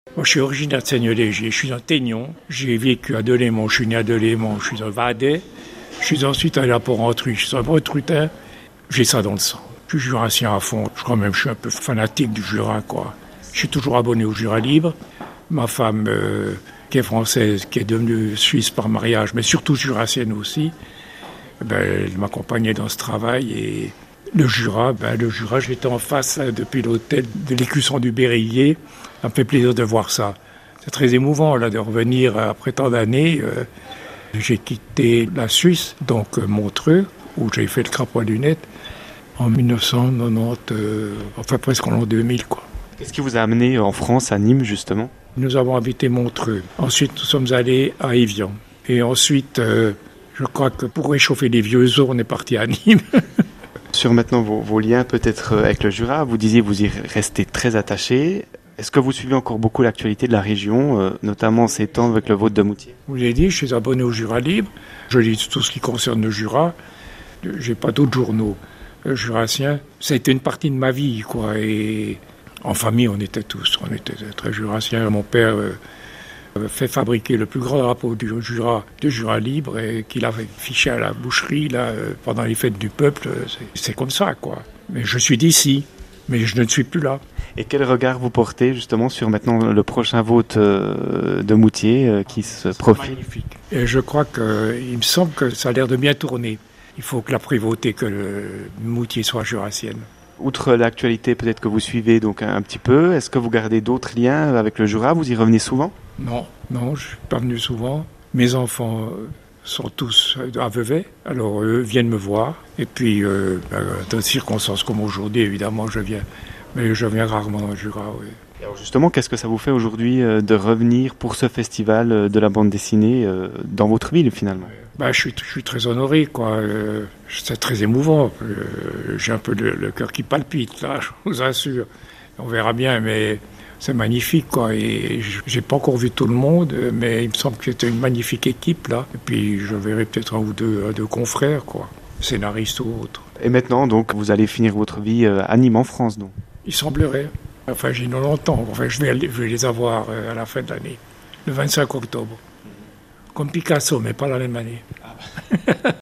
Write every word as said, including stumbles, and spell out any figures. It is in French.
Moi, je suis originaire de Seignelay-Léger, je suis un Téignon. J'ai vécu à Delémont, je suis né à Delémont, je suis un Vadais. Je suis ensuite allé à Port-Rentruy, je suis un Bretrutain. J'ai ça dans le sang. Je suis jurassien à fond. Je crois même que je suis un peu fanatique du Jura, quoi. Je suis toujours abonné au Jura libre. Ma femme, euh, qui est française, qui est devenue suisse par mariage, mais surtout jurassienne aussi, ben, elle m'accompagnait dans ce travail. Et le Jura, ben, le Jura, j'étais en face là, depuis l'hôtel de l'Écusson du Berrillier. Ça me fait plaisir de voir ça. C'est très émouvant là, de revenir après tant d'années. Euh, j'ai quitté la Suisse, donc euh, Montreux, où j'ai fait le crapaud à lunettes, en dix-neuf cent quatre-vingt-dix, euh, enfin presque en l'an deux mille, quoi. Qu'est-ce qui vous a amené en France, à Nîmes, justement ? Nous avons habité Montreux. Ensuite, nous sommes allés à Évian. Et ensuite, euh, je crois que pour réchauffer les vieux os, on est parti à Nîmes. Sur maintenant vos, vos liens peut-être avec le Jura, vous disiez vous y restez très attaché. Est-ce que vous suivez encore beaucoup l'actualité de la région, euh, notamment ces temps avec le vote de Moutier ? Je vous l'ai dit, je suis abonné au Jura libre. Je lis tout ce qui concerne le Jura. J'ai pas d'autres journaux euh, jurassiens. Ça a été une partie de ma vie, quoi. Et en famille, on était tous, on était très jurassiens. Mon père euh, avait fait fabriquer le plus grand drapeau du Jura, du Jura libre, et qu'il avait fiché à la boucherie là euh, pendant les fêtes du peuple. C'est, c'est comme ça, quoi. Mais je suis d'ici, mais je ne suis plus là. Et quel regard vous portez justement sur maintenant le prochain vote euh, de Moutier euh, qui se profile ? Magnifique. Et je crois que, il me semble que ça a l'air de bien tourner. Il faut que la prévôté, que le Moutier soit jurassienne. Outre l'actualité peut-être que vous suivez donc un, un petit peu, est-ce que vous gardez d'autres liens avec le Jura ? Vous y revenez souvent ? Non, non, je ne suis pas venu souvent. Mes enfants sont tous à Vevey, alors eux viennent me voir. Et puis, euh, dans des circonstances comme aujourd'hui, évidemment, je viens. Mais je viens rarement dans le Jura, oui. Alors justement, qu'est-ce que ça vous fait aujourd'hui euh, de revenir pour ce festival euh, de la bande dessinée euh, dans votre ville finalement ? Ben, je, suis, je suis très honoré, quoi. Euh, c'est très émouvant. Euh, j'ai un peu le, le cœur qui palpite, là, je vous assure. On verra bien, mais c'est magnifique, quoi. Et j'ai pas encore vu tout le monde, mais il me semble que c'était une magnifique équipe, là. Et puis, je verrai peut-être un ou deux, un, deux confrères, quoi. Scénaristes ou autres. Et maintenant, donc, vous allez finir votre vie euh, à Nîmes, en France, donc ? Il semblerait. Enfin, j'ai quatre-vingt-dix ans. Enfin, je vais, je vais les avoir à la fin de l'année, le vingt-cinq octobre. Comme Picasso, mais pas la même année.